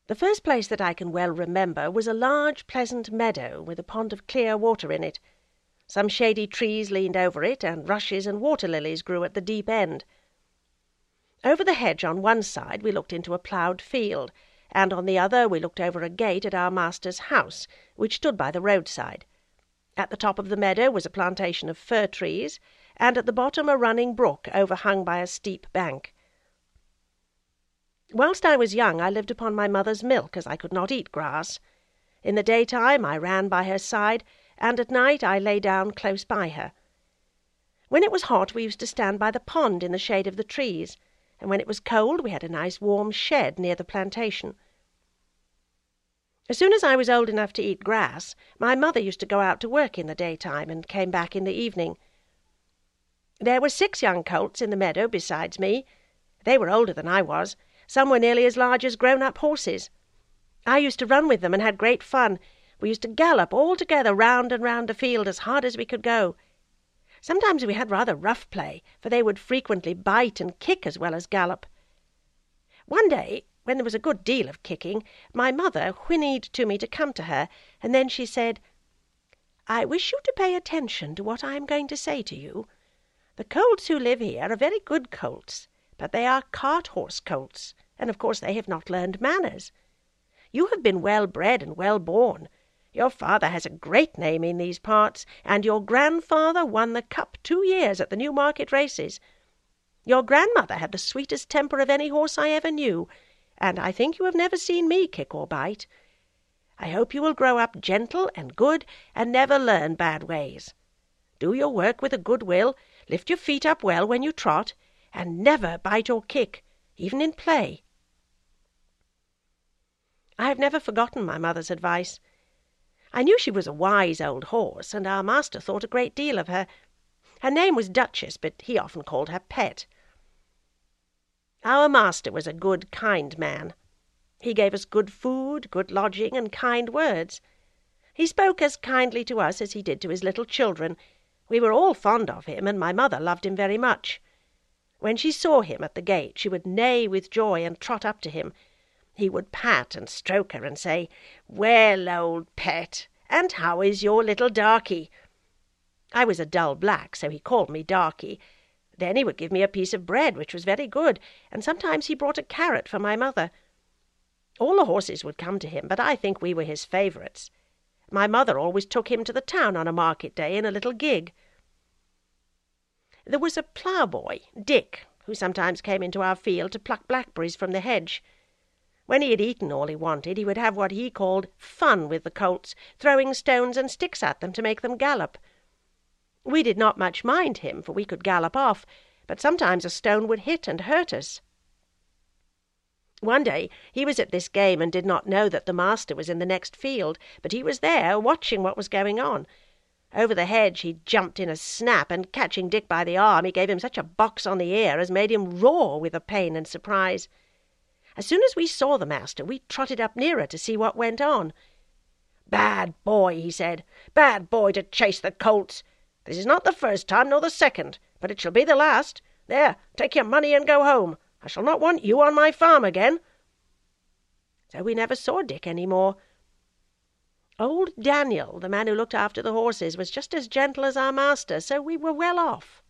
The first place that I can well remember was a large pleasant meadow with a pond of clear water in it. Some shady trees leaned over it, and rushes and water-lilies grew at the deep end. Over the hedge on one side we looked into a ploughed field, and on the other we looked over a gate at our master's house, which stood by the roadside. At the top of the meadow was a plantation of fir trees, and at the bottom a running brook overhung by a steep bank. Whilst I was young I lived upon my mother's milk, as I could not eat grass. In the daytime I ran by her side, and at night I lay down close by her. When it was hot we used to stand by the pond in the shade of the trees, and when it was cold we had a nice warm shed near the plantation. As soon as I was old enough to eat grass, my mother used to go out to work in the daytime and came back in the evening. There were 6 young colts in the meadow besides me. They were older than I was. Some were nearly as large as grown-up horses. I used to run with them and had great fun. We used to gallop all together round and round the field as hard as we could go. Sometimes we had rather rough play, for they would frequently bite and kick as well as gallop. One day, when there was a good deal of kicking, my mother whinnied to me to come to her, and then she said, "I wish you to pay attention to what I am going to say to you. The colts who live here are very good colts, but they are cart-horse colts, and of course they have not learned manners. You have been well bred and well born. Your father has a great name in these parts, and your grandfather won the cup 2 years at the Newmarket races. Your grandmother had the sweetest temper of any horse I ever knew, and I think you have never seen me kick or bite. I hope you will grow up gentle and good, and never learn bad ways. Do your work with a good will, lift your feet up well when you trot, and never bite or kick, even in play." I have never forgotten my mother's advice. I knew she was a wise old horse, and our master thought a great deal of her. Her name was Duchess, but he often called her Pet. Our master was a good, kind man. He gave us good food, good lodging, and kind words. He spoke as kindly to us as he did to his little children. We were all fond of him, and my mother loved him very much. When she saw him at the gate, she would neigh with joy and trot up to him. He would pat and stroke her and say, "Well, old Pet, and how is your little Darkie?" I was a dull black, so he called me Darkie. Then he would give me a piece of bread, which was very good, and sometimes he brought a carrot for my mother. All the horses would come to him, but I think we were his favourites. My mother always took him to the town on a market day in a little gig. There was a ploughboy, Dick, who sometimes came into our field to pluck blackberries from the hedge. When he had eaten all he wanted, he would have what he called fun with the colts, throwing stones and sticks at them to make them gallop. We did not much mind him, for we could gallop off, but sometimes a stone would hit and hurt us. One day he was at this game and did not know that the master was in the next field, but he was there, watching what was going on. Over the hedge he jumped in a snap, and catching Dick by the arm, he gave him such a box on the ear as made him roar with the pain and surprise. As soon as we saw the master, we trotted up nearer to see what went on. "Bad boy," he said, "bad boy to chase the colts. This is not the first time nor the second, but it shall be the last. There, take your money and go home. I shall not want you on my farm again." So we never saw Dick any more. Old Daniel, the man who looked after the horses, was just as gentle as our master, so we were well off.